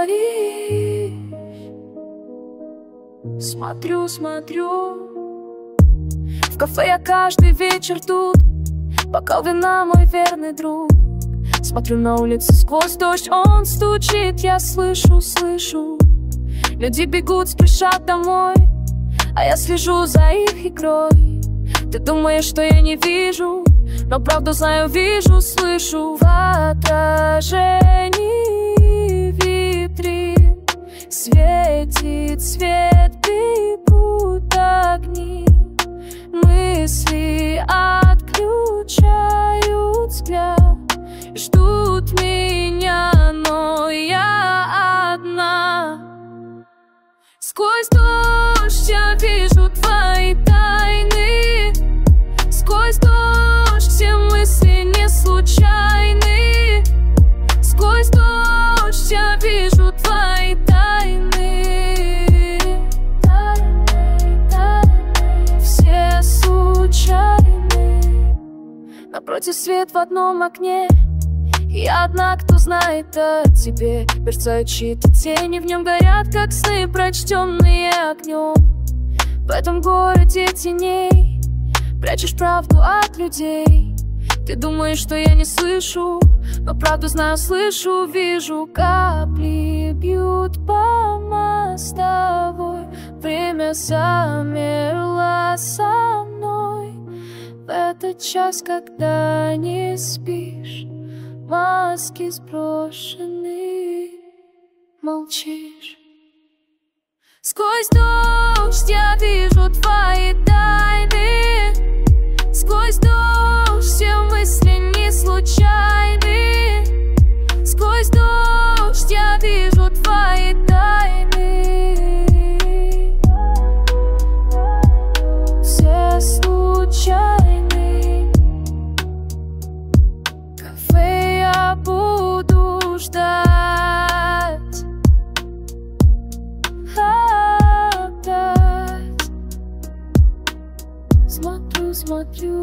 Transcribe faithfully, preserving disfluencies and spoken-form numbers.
говоришь. Смотрю, смотрю. В кафе я каждый вечер тут. Бокал вина, мой верный друг. Смотрю на улицу сквозь дождь, он стучит, я слышу, слышу. Люди бегут, спешат домой, а я слежу за их игрой. Ты думаешь, что я не вижу, но правду знаю, вижу, слышу. В отражении витрин светит свет, бегут огни. Мысли отключают взгляд, ждут меня, но я одна. Сквозь дождь я вижу твои тайны. Сквозь дождь все мысли не случайны. Сквозь дождь я вижу твои тайны. Тайны, тайны, все случайны. Напротив свет в одном окне. Я одна, кто знает о тебе. Мерцают чьи-то тени, в нем горят, как сны, прочтенные огнем. В этом городе теней прячешь правду от людей. Ты думаешь, что я не слышу, но правду знаю, слышу, вижу. Капли бьют по мостовой. Время замерло со мной. В этот час, когда не спишь, маски сброшены, молчишь. Сквозь дождь я вижу твои тайны. Сквозь дождь все мысли не случайны. Сквозь дождь я вижу твои тайны. Все случайны. Кафе я буду ждать, опять. Смотрю, смотрю.